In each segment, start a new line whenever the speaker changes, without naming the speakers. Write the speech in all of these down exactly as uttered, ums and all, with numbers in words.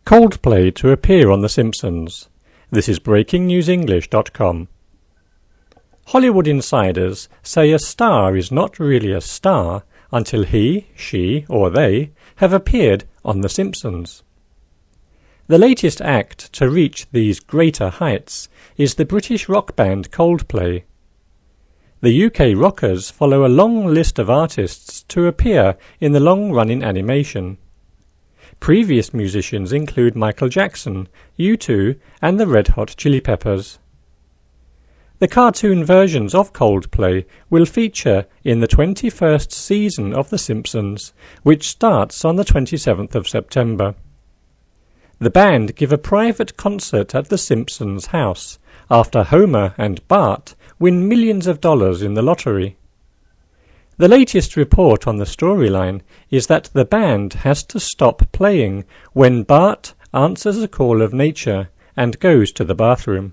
Coldplay to appear on The Simpsons. This is breaking news english dot com. Hollywood insiders say a star is not really a star until he, she, or they have appeared on The Simpsons. The latest act to reach these greater heights is the British rock band Coldplay. The U K rockers follow a long list of artists to appear in the long-running animation. Previous musicians include Michael Jackson, U two, and the Red Hot Chili Peppers. The cartoon versions of Coldplay will feature in the twenty-first season of The Simpsons, which starts on the twenty-seventh of September. The band give a private concert at The Simpsons' house after Homer and Bart win millions of dollars in the lottery. The latest report on the storyline is that the band has to stop playing when Bart answers a call of nature and goes to the bathroom.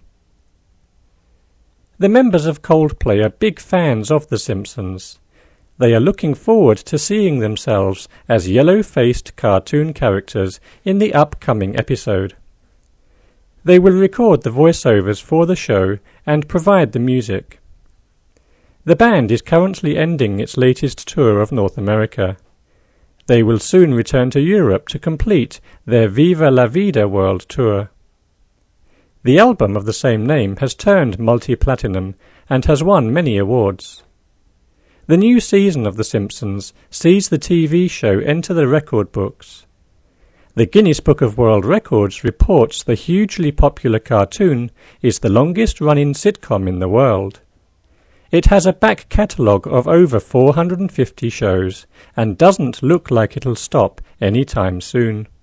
The members of Coldplay are big fans of The Simpsons. They are looking forward to seeing themselves as yellow-faced cartoon characters in the upcoming episode. They will record the voiceovers for the show and provide the music. The band is currently ending its latest tour of North America. They will soon return to Europe to complete their Viva la Vida World Tour. The album of the same name has turned multi-platinum and has won many awards. The new season of The Simpsons sees the T V show enter the record books. The Guinness Book of World Records reports the hugely popular cartoon is the longest-running sitcom in the world. It has a back catalogue of over four hundred fifty shows and doesn't look like it'll stop any time soon.